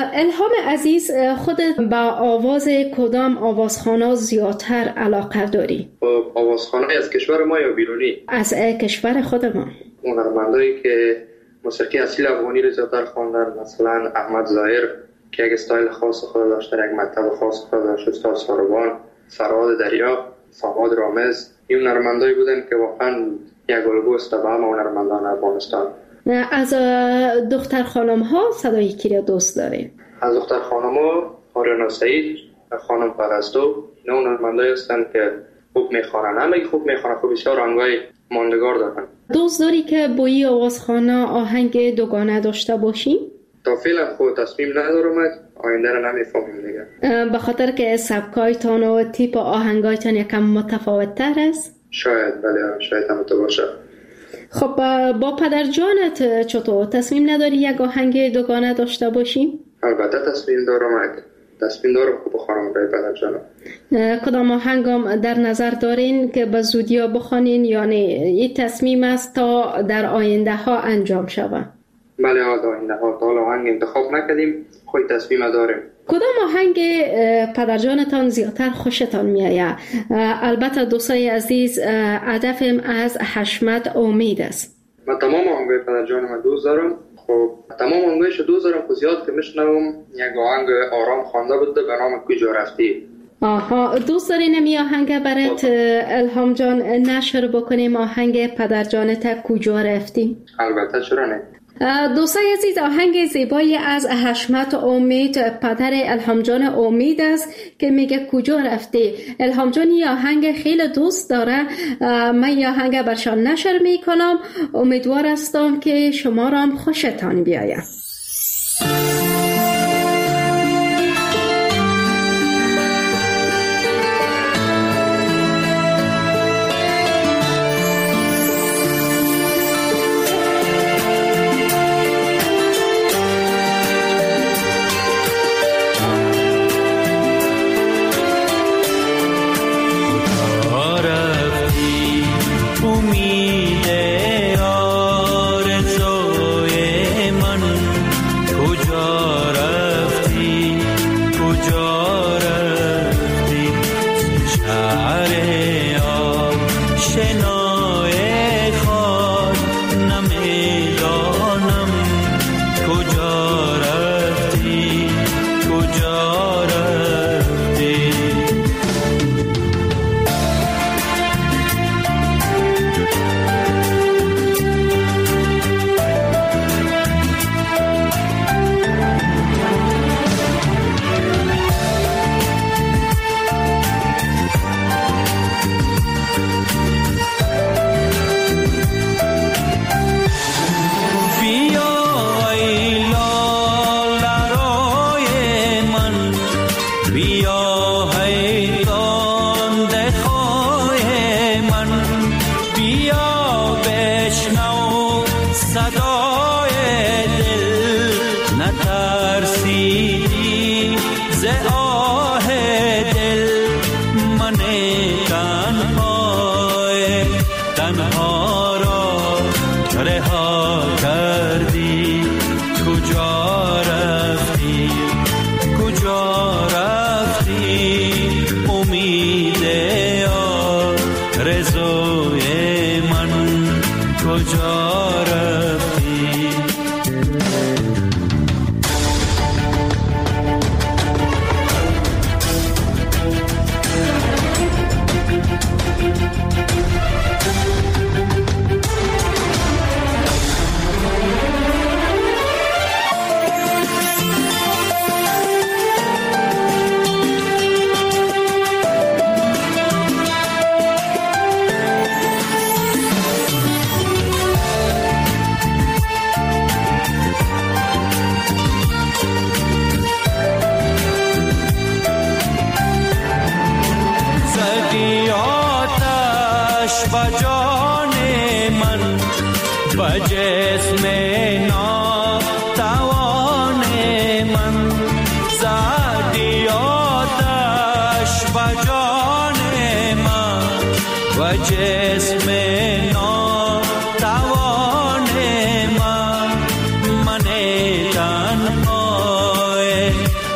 Speaker 3: الهام عزیز، خودت با آواز کدام آوازخوان‌ها زیادتر علاقه داری؟
Speaker 4: آوازخوان‌ها از کشور ما یا بیرونی؟
Speaker 3: از کشور خود ما.
Speaker 4: هنرمندایی که موسیقی اصیل افغانی رو زیادتر خواندن، مثلا احمد ظاهر که یک استایل خاص خود داشته، یک مکتب خاص خود داشته، استاد ساروان، فرهاد دریا، فرهاد رامز، این هنرمندایی بودن که واقعا یک الگو است به همه هنرمندان افغانستان.
Speaker 3: از دختر خانم ها صدای کی را دوست دارین؟
Speaker 4: از دختر خانم ها آریانا سعید، خانم پرستو، اینا هنرمندایی هستند که خوب میخوانن. همه خوب میخوانن، خوب بسیار آهنگای ماندگار دارن.
Speaker 3: دوست داری که با این آوازخوان‌ها آهنگ دوگانه داشته باشی؟
Speaker 4: تا فعلا خود تصمیم ندارم، آینده رو نمیفهمیم دیگه.
Speaker 3: به خاطر که سبکایتان و تیپ آهنگایتان یکم متفاوت تر است؟
Speaker 4: شاید، بله، شاید هم تو باشه.
Speaker 3: خب با پدر جانت چطور؟ تصمیم نداری یک آهنگ دوگانه داشته باشی؟
Speaker 4: البته تصمیم دارم خوب بخوانم برای پدر جانم.
Speaker 3: کدام آهنگم در نظر دارین که به زودی بخوانین، یعنی این تصمیم است تا در آینده ها انجام شود؟
Speaker 4: بله، آینده ها تا آهنگ انتخاب نکردیم، خود تصمیم داریم.
Speaker 3: کدام آهنگ پدر جانتان زیادتر خوشتان میآید؟ البته دوستای عزیز، هدفم از حشمت امید است.
Speaker 4: من تمام آهنگای پدر جانم دوست دارم. خب تمام آهنگایش دوست دارم، خب زیاد که میشنوم یک آهنگ آرام خوانده بود به نام کجا رفتی.
Speaker 3: آها، دوست داری نمی آهنگ برات الهام جان نشر بکنیم، آهنگ پدر جانت کجا رفتی؟
Speaker 4: البته، چرا نه.
Speaker 3: دوستای عزیز، آهنگ زیبایی از حشمت امید، پدر الهام جان امید است که میگه کجا رفتی. الهام جان این آهنگ خیلی دوست داره، من این آهنگ برشان نشر میکنم. امیدوار هستم که شما را هم خوشتان بیاید.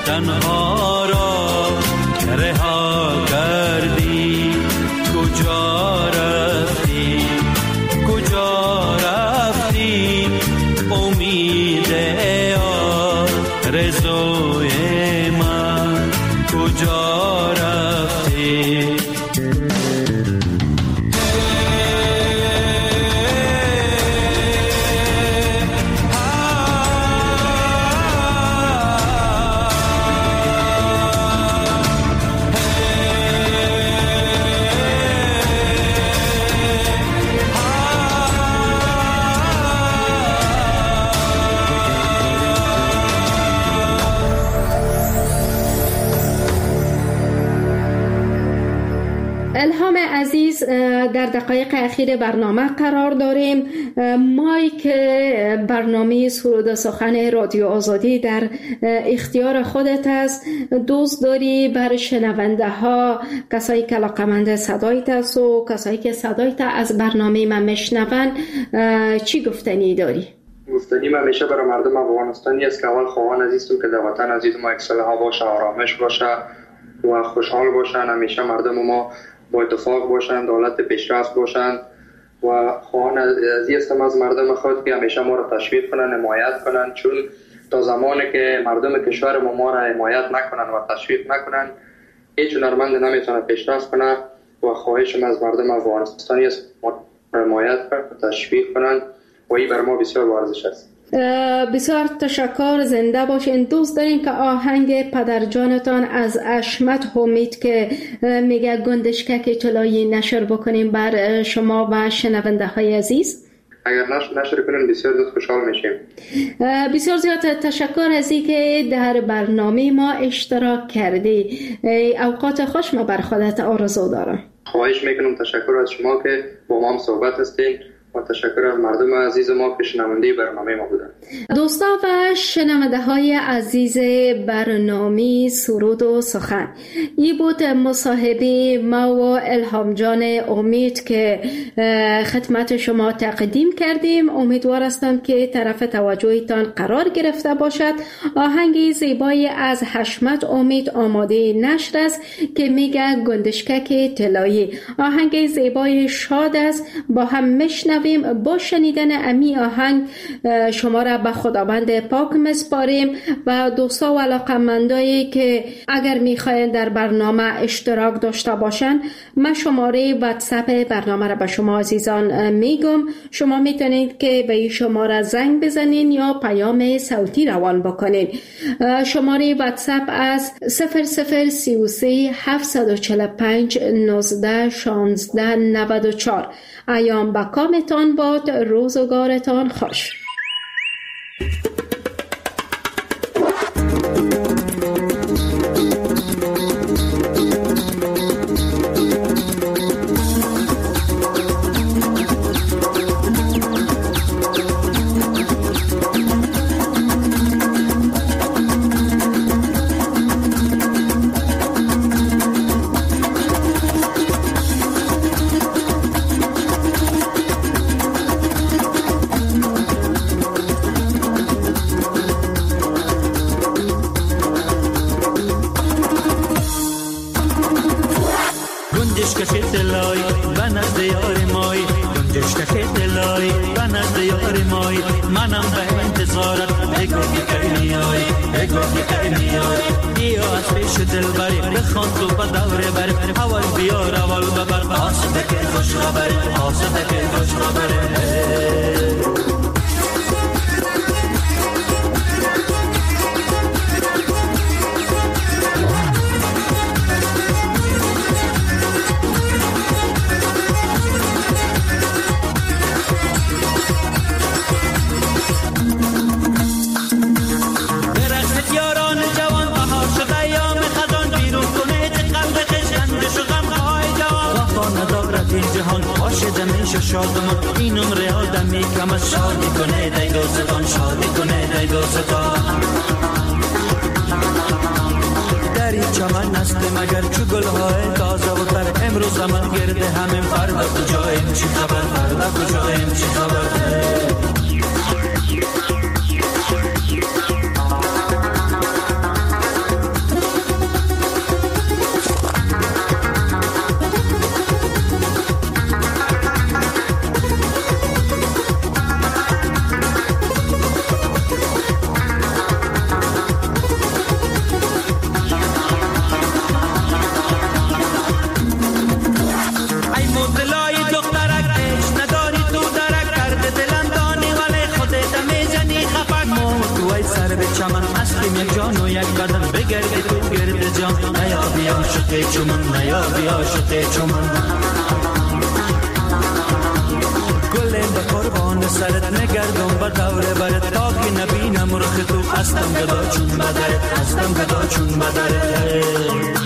Speaker 6: تنها را رها کردی. کجا رفتی کجا رفتی امید آرزوی من کجا رفتی.
Speaker 3: الهام عزیز، در دقایق اخیر برنامه قرار داریم. مایک برنامه سرود و سخن رادیو آزادی در اختیار خودت است. دوست داری بر شنونده ها، کسایی که علاقه‌مند صدایت است و کسایی که صدایت از برنامه من میشنون، چی گفتنی داری؟
Speaker 4: گفتنی من همیشه برای مردم افغانستانی است که اول خواهان عزیزم که در وطن عزیز ما یک صلح باشه، آرامش باشه و خوشحال باشن. همیشه مردم ما با اتفاق باشن، دولت پیشرفت باشن و خواهان عزیزم از مردم خود که همیشه ما را تشویق کنن، حمایت کنن، چون تا زمانی که مردم کشور ما را حمایت نکنن و تشویق نکنن، هیچ هنرمند نمیتونه پیشرفت کنه. و خواهشم از مردم افغانستانی است ما حمایت کنن، تشویق کنن و این بر ما بسیار ارزش است.
Speaker 3: بسیار تشکر، زنده باشین. دوست دارین که آهنگ پدرجانتان از اشمت حمید که میگه گندشکک طلایی نشر بکنیم بر شما و شنونده های عزیز؟
Speaker 4: اگر نشر کنین بسیار زیاد خوشحال میشیم.
Speaker 3: بسیار زیاد تشکر از اینکه در برنامه ما اشتراک کردی. اوقات خوش ما بر خودت آرزو دارم.
Speaker 4: خواهش میکنم. تشکر از شما که با ما هم صحبت هستین و تشکر از مردم عزیز ما که شنونده برنامه ما بودن.
Speaker 3: دوستان و شنونده های عزیز برنامه سرود و سخن، این بود مصاحبه ما و الهام جان امید که خدمت شما تقدیم کردیم. امیدوار هستم که طرف توجهتان قرار گرفته باشد. آهنگ زیبایی از حشمت امید آماده نشر است که میگه گندشکک طلایی. آهنگ زیبای شاد است. با هم میشنویم. با شنیدن امی آهنگ شما را به خداوند پاک مسپاریم و دوستا و علاقه‌مندایی که اگر میخواین در برنامه اشتراک داشته باشن، من شماره واتساپ برنامه را به شما عزیزان میگم. شما میتونید که به این شماره زنگ بزنین یا پیام صوتی روان بکنین. شماره واتساپ از 0033 745 19 16 94. ایام با کامتان باد، روزگارتان خوش.
Speaker 7: جان و یک بدن بگردی تو گرد جان نیا بیا شقی چمن نیا بیا شقی چمن گلیم به قربان سرت نگردم با دور برت تا که نبینم رخ تو هستم گدا چون بدرت هستم گدا چون بدرت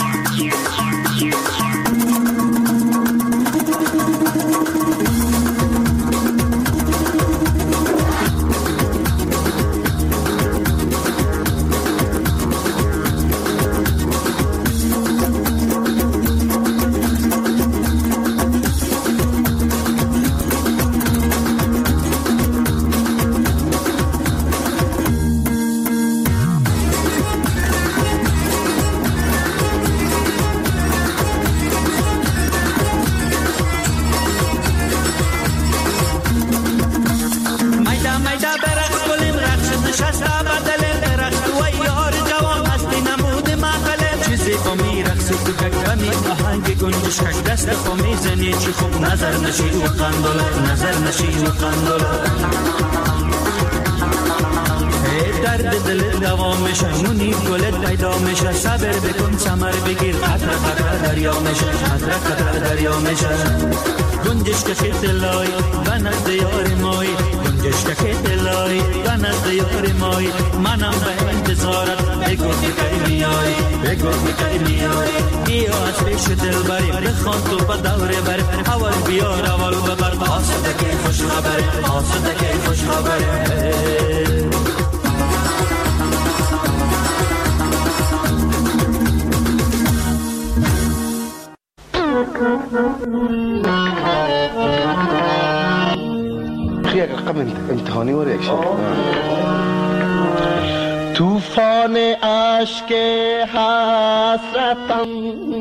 Speaker 7: دست پا میزنی چی خوب نظر نشی و قندوله نظر نشی و قندوله درد دل دوا میشه نونی گلت پیدا میشه صبر بکن ثمر بگیر قطره قطره دریا میشه قطره قطره دریا میشه گنجش که خیت لای و نزد یار مای گنجش که خیت لای و نزد یار مای منم به انتظارت بگو که میای بگو که میای بیا از پیش دل بری بخوان تو با دوره بری اول بیار اول ببر آسوده که خوش خبره آسوده که خوش خبره
Speaker 8: خیلی رقم امتحانی و ریکشن طوفان عشق حسرتم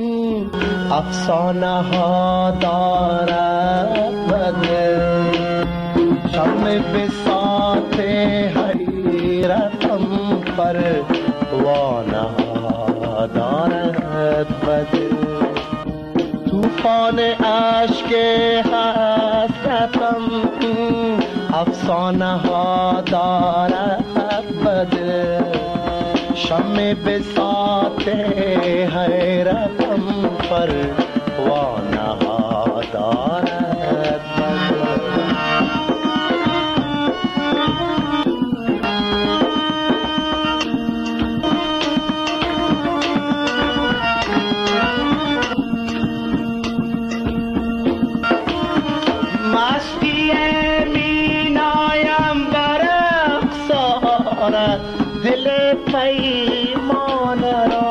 Speaker 8: افسانه ها دارد بدل شم بساط حیرتم پروانه ها دارد بدل طوفان عشق حسرتم افسانه ها دارد بدل شم بساط حیرتم پروانه ها دارد بدل دل پیمان را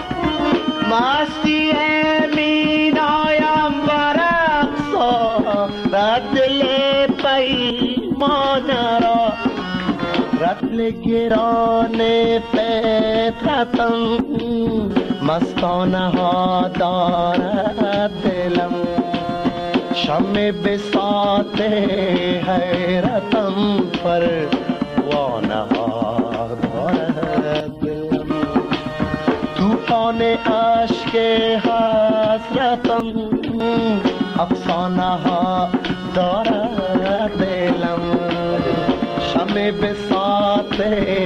Speaker 8: مستی مینایم برقصا دل پیمان را رطل گران فطرتم مستانه ها دارد دلم شم بساط حیرتم پروانه ها دارد دلم طوفان عشق حسرتم افسانه ها دارد دلم شم بساط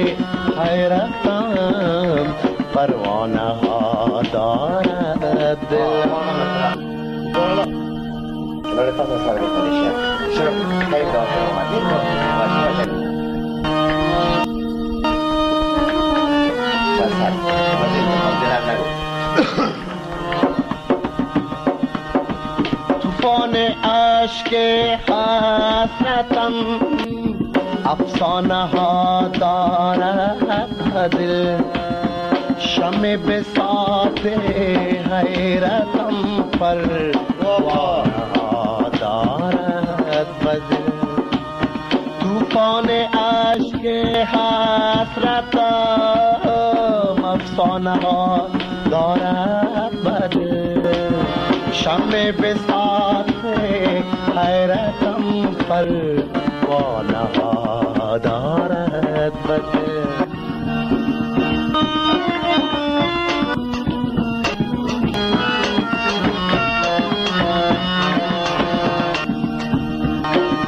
Speaker 8: حیرتم پروانه ها دارد دلم Kalau lepas masalah Indonesia, suruh kain dalam rumah itu masih pasar masih modelan lagu. Tufan aşk hasretam afsana ha darad dil शम बिसात हैरतम पर दारत बदल तूफान आश्क हसरतम अफसाना दारत बदल शम बिसात हैरतम पर दारत बदल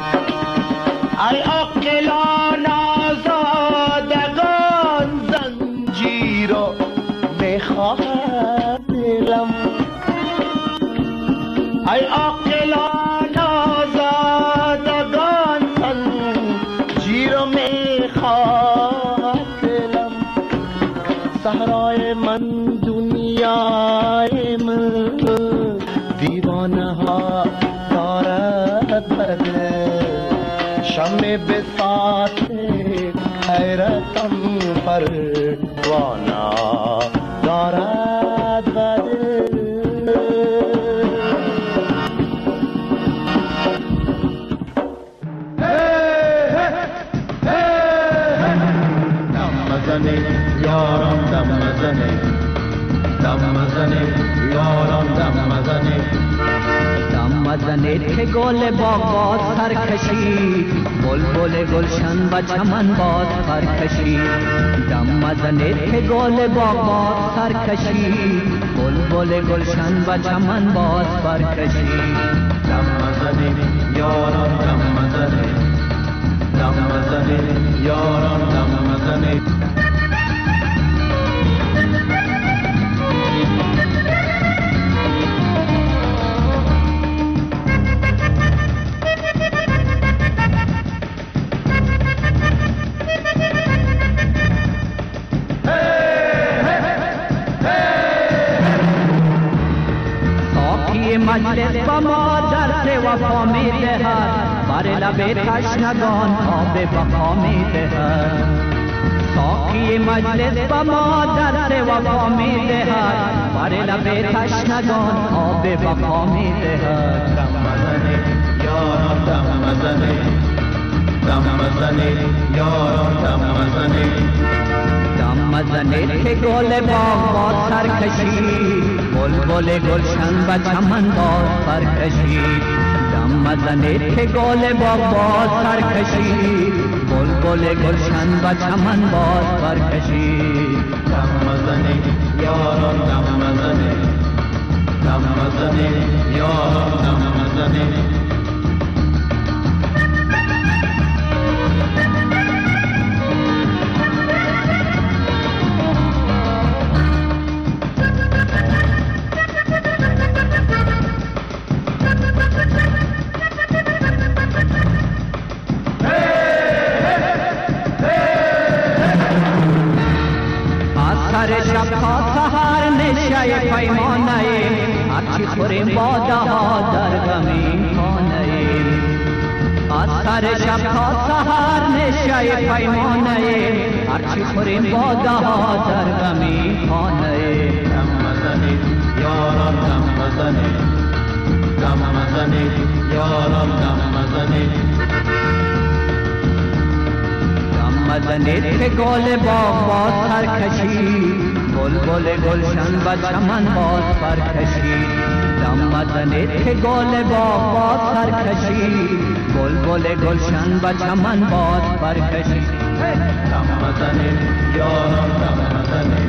Speaker 8: ای عاقلان آزادگان زن
Speaker 9: زیرا میخواهد دلم. ای عاقلان آزادگان زنجیر میخواهد دلم. صحرای من دنیای من دیوانه ها دارد بده. شمع بساط حیرتم پروانه دارد بده. دم مزنه یاران دم مزنه، دم مزنه یاران دم مزنه.
Speaker 10: دم مزنه که گل باغ سرکشی، بلبل گلشن و چمن باز سرکشی. دم مزنه که گل باغ سرکشی، بلبل گلشن و چمن باز سرکشی.
Speaker 9: دم مزنه یاران دم مزنه، دم مزنه یاران دم مزنه.
Speaker 10: مجلس با ما درس وفا می دهد، بر لب تشنگان آب بقا می دهد. ساقی مجلس با ما درس وفا می دهد، بر لب تشنگان آب بقا می دهد.
Speaker 9: دم مزنه یاران دم مزنه، دم مزنه یاران دم مزنه.
Speaker 10: دم مزنه که گل باغ سرکشی، بلبل گلشن و چمن باز سرکشی. دم مزنه که گل باغ سرکشی، بلبل گلشن و چمن باز سرکشی.
Speaker 9: دم مزنه یاران دم مزنه، دم مزنه یاران دم مزنه.
Speaker 10: شب تا سحر نشه پیمانه هرچی خوریم باده ها در غمین خانه. از سر شب تا سحر نشه پیمانه هرچی خوریم باده ها در غمین خانه.
Speaker 9: دم مزنه یاران دم مزنه، دم مزنه یاران دم مزنه.
Speaker 10: مزنه که گل باغ سرکشی، بلبل گلشن و چمن باز سرکشی. دم مزنه که گل باغ سرکشی، بلبل گلشن و چمن باز سرکشی.
Speaker 9: دم مزنه یاران دم مزنه،